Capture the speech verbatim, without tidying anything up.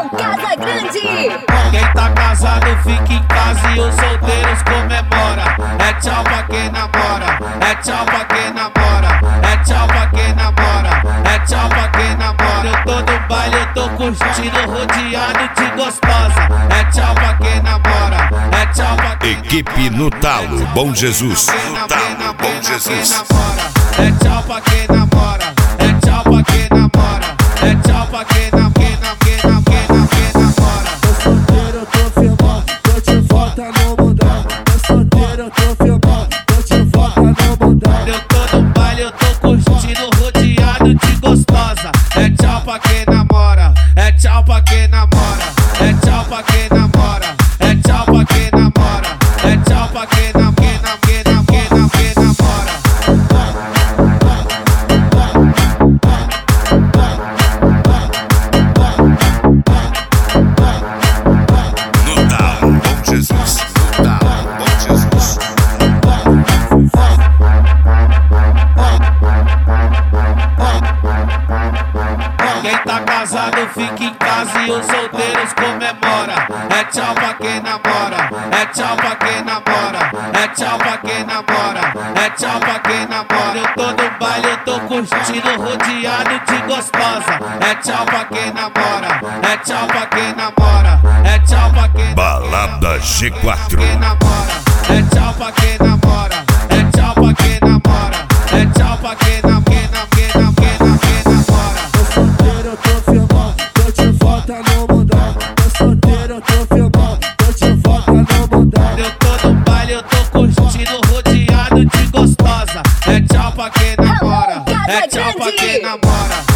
Alô, Casa Grande! Quem tá casado fica em casa e os solteiros comemora. É tchau pra quem namora, é tchau pra quem namora, é tchau pra quem namora, é tchau pra quem namora. Eu tô no baile, eu tô curtindo, rodeado de gostosa. É tchau pra quem namora, é tchau pra quem Equipe no talo, Bom Jesus. No talo, Bom Jesus. É tchau pra quem namora, é tchau pra quem namora, é tchau pra quem namora, quem namora, quem namora, quem namora. Tô solteiro, eu tô firmão, tô de volta no mundão. Tô solteiro, eu tô firmão, tô de volta no mundão. Eu tô no baile, eu tô curtindo, rodeado de gostosa. É tchau pra quem namora, é tchau pra quem namora, é tchau pra quem namora, é tchau pra quem namora, é tchau pra quem namora, quem namora, quem namora, quem namora. No talo, Bom Jesus. No talo, Bom Jesus. Quem tá casado fica em casa e os solteiros comemora. É tchau pra quem namora, é tchau pra quem namora, é tchau pra quem namora, é tchau pra quem namora. Eu tô no baile, eu tô curtindo, rodeado de gostosa. É tchau pra quem namora, é tchau pra quem namora, é tchau pra quem Balada G quatro. quem namora, é tchau pra quem namora, é tchau pra quem namora, é tchau pra quem namora, quem namora, quem namora, quem namora. Tô solteiro, eu tô firmão, tô de volta no mundão. Tô solteiro, eu tô firmão, tô de volta no mundão. Eu tô no baile, eu tô curtindo, rodeado de gostosa. É tchau pra quem namora, é tchau pra quem namora.